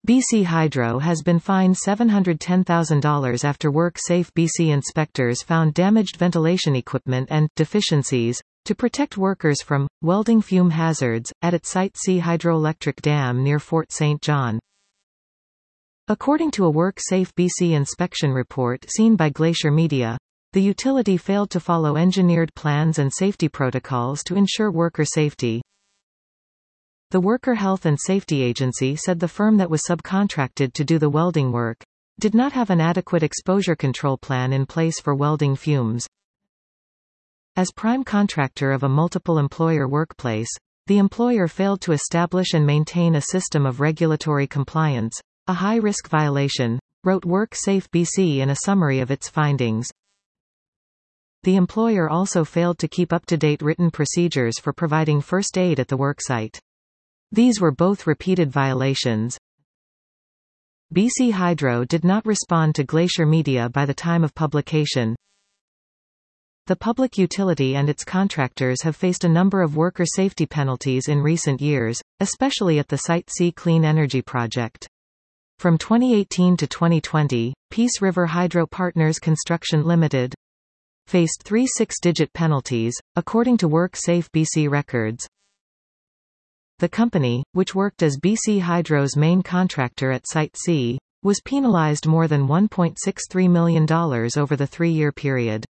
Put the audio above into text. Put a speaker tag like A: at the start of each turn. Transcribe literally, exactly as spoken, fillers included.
A: B C Hydro has been fined seven hundred ten thousand dollars after WorkSafe B C inspectors found damaged ventilation equipment and deficiencies to protect workers from welding fume hazards at its Site C hydroelectric dam near Fort Saint John. According to a WorkSafe B C inspection report seen by Glacier Media, the utility failed to follow engineered plans and safety protocols to ensure worker safety. The Worker Health and Safety Agency said the firm that was subcontracted to do the welding work did not have an adequate exposure control plan in place for welding fumes. As prime contractor of a multiple employer workplace, the employer failed to establish and maintain a system of regulatory compliance, a high-risk violation, wrote WorkSafe B C in a summary of its findings. The employer also failed to keep up-to-date written procedures for providing first aid at the worksite. These were both repeated violations. B C Hydro did not respond to Glacier Media by the time of publication. The public utility and its contractors have faced a number of worker safety penalties in recent years, especially at the Site C Clean Energy Project. From twenty eighteen to twenty twenty, Peace River Hydro Partners Construction Limited faced three six-digit penalties, according to WorkSafe B C records. The company, which worked as B C Hydro's main contractor at Site C, was penalized more than one point six three million dollars over the three-year period.